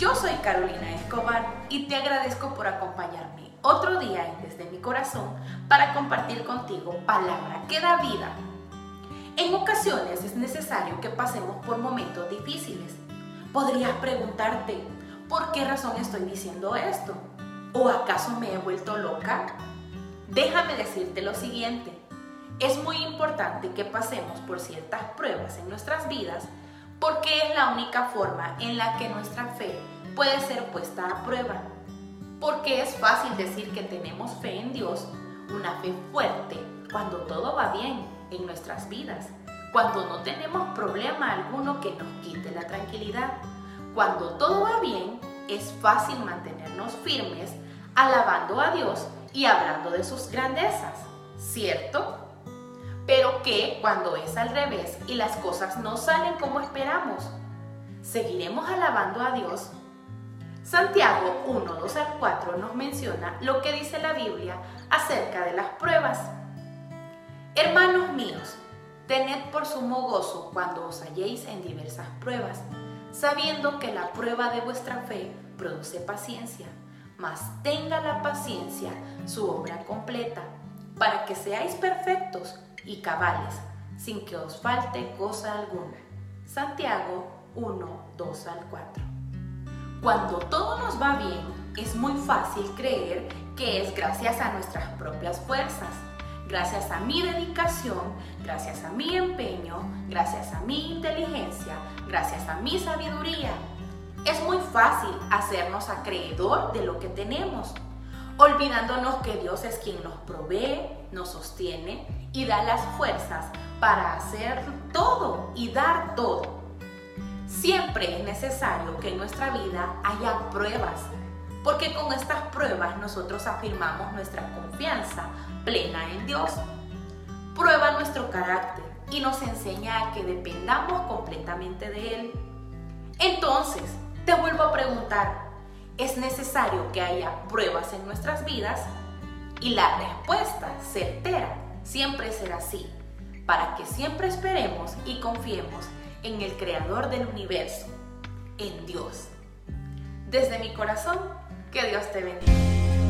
Yo soy Carolina Escobar y te agradezco por acompañarme otro día en Desde mi Corazón para compartir contigo palabra que da vida. En ocasiones es necesario que pasemos por momentos difíciles. Podrías preguntarte, ¿por qué razón estoy diciendo esto? ¿O acaso me he vuelto loca? Déjame decirte lo siguiente. Es muy importante que pasemos por ciertas pruebas en nuestras vidas porque es la única forma en la que nuestra fe puede ser puesta a prueba. Porque es fácil decir que tenemos fe en Dios, una fe fuerte, cuando todo va bien en nuestras vidas, cuando no tenemos problema alguno que nos quite la tranquilidad. Cuando todo va bien, es fácil mantenernos firmes, alabando a Dios y hablando de sus grandezas, ¿cierto? Pero ¿qué cuando es al revés y las cosas no salen como esperamos? ¿Seguiremos alabando a Dios? Santiago 1, 2 al 4 nos menciona lo que dice la Biblia acerca de las pruebas. Hermanos míos, tened por sumo gozo cuando os halléis en diversas pruebas, sabiendo que la prueba de vuestra fe produce paciencia, mas tenga la paciencia su obra completa, para que seáis perfectos y cabales, sin que os falte cosa alguna. Santiago 1, 2 al 4. Cuando todo nos va bien, es muy fácil creer que es gracias a nuestras propias fuerzas, gracias a mi dedicación, gracias a mi empeño, gracias a mi inteligencia, gracias a mi sabiduría. Es muy fácil hacernos acreedor de lo que tenemos, olvidándonos que Dios es quien nos provee, nos sostiene y da las fuerzas para hacer todo y dar todo. Siempre es necesario que en nuestra vida haya pruebas, porque con estas pruebas nosotros afirmamos nuestra confianza plena en Dios. Prueba nuestro carácter y nos enseña a que dependamos completamente de Él. Entonces, te vuelvo a preguntar, ¿es necesario que haya pruebas en nuestras vidas? Y la respuesta certera siempre será sí, para que siempre esperemos y confiemos en el Creador del universo, en Dios. Desde mi corazón, que Dios te bendiga.